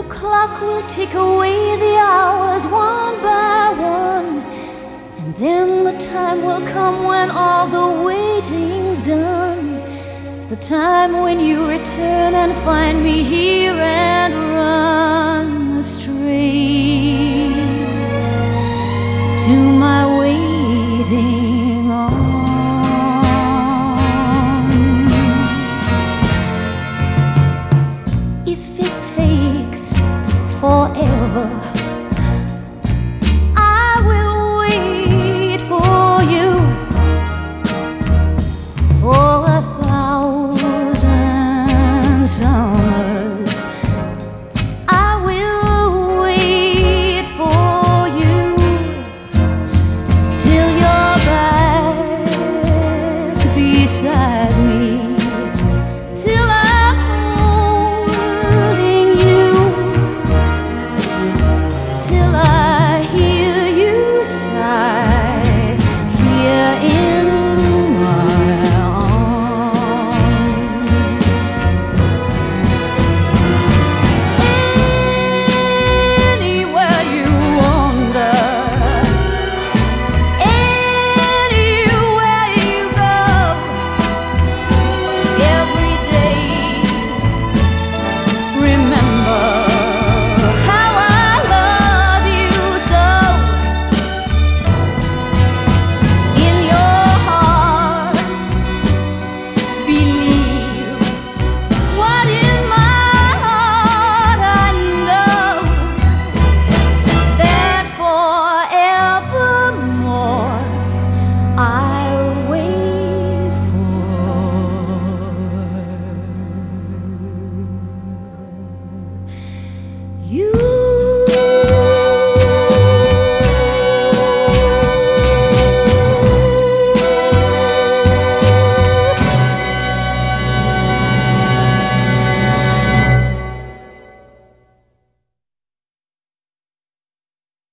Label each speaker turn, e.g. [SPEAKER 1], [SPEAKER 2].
[SPEAKER 1] clock will tick away the hours one by one, and then the time will come when all the waiting's done. The time when you return and find me here and run straight to my waiting